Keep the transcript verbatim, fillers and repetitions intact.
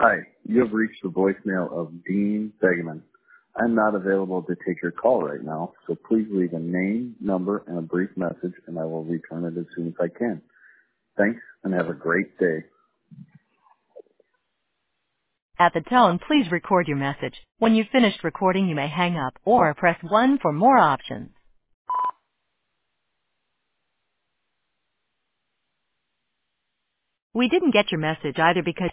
Hi, you have reached the voicemail of Dean Begeman. I'm not available to take your call right now, so please leave a name, number, and a brief message, and I will return it as soon as I can. Thanks, and have a great day. At the tone, please record your message. When you've finished recording, you may hang up or press one for more options. We didn't get your message either because